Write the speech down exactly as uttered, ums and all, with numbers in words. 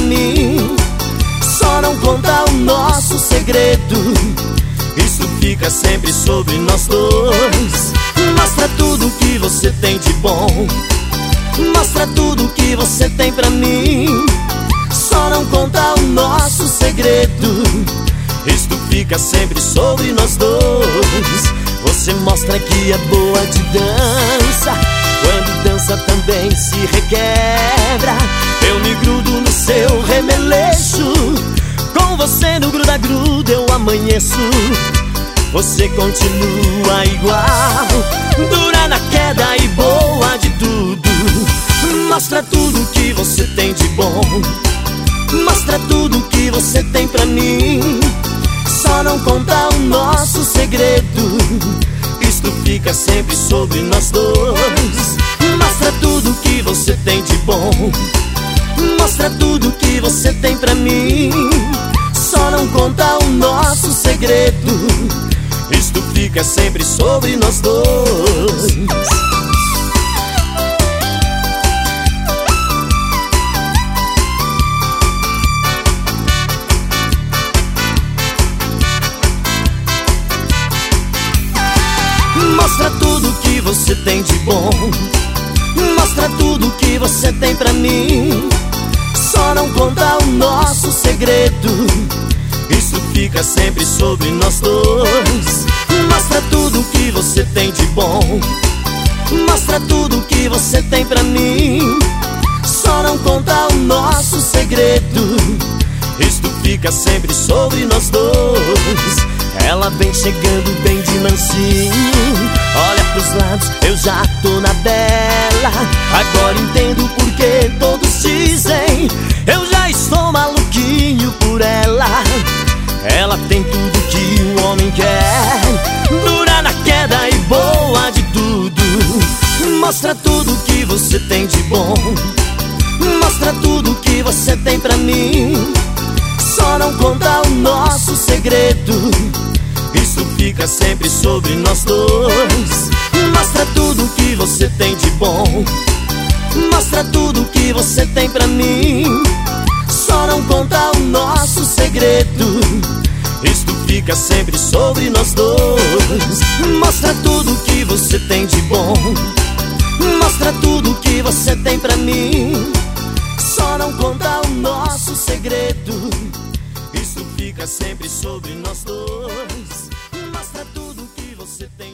mim. Só não conta o nosso segredo, isso fica sempre sobre nós dois. Mostra tudo que você tem de bom, mostra tudo que você tem pra mim. Só não conta o nosso segredo, isto fica sempre sobre nós dois. Você mostra que é boa de dança, quando dança também se requebra. Eu me grudo no seu remeleixo, com você no gruda-gruda eu amanheço. Você continua igual, dura na queda e boa de tudo. Mostra tudo que você tem de bom, mostra tudo que você tem pra mim. Só não conta o nosso segredo, isto fica sempre sobre nós dois. Mostra tudo que você tem de bom, mostra tudo que você tem pra mim. Só não conta o nosso segredo, isto fica sempre sobre nós dois. Mostra tudo que você tem de bom, mostra tudo que você tem pra mim. Só não conta o nosso segredo, isso fica sempre sobre nós dois. Mostra tudo que você tem de bom, mostra tudo que você tem pra mim. Só não conta o nosso segredo, isto fica sempre sobre nós dois. Ela vem chegando bem de mansinho, olha pros lados, eu já tô na dela. Agora entendo por que todos dizem, eu já estou maluquinho por ela. Ela tem tudo que um homem quer, dura na queda e boa de tudo. Mostra tudo que você tem de bom, mostra tudo que você tem pra mim. Só não conta o nosso segredo, isso fica sempre sobre nós dois. Mostra tudo que você tem de bom, mostra tudo que você tem pra mim. Só não conta o nosso segredo, isto fica sempre sobre nós dois. Mostra tudo que você tem de bom, mostra tudo que você tem pra mim. Só não conta o nosso segredo, isso fica sempre sobre nós dois. Mostra tudo que você tem.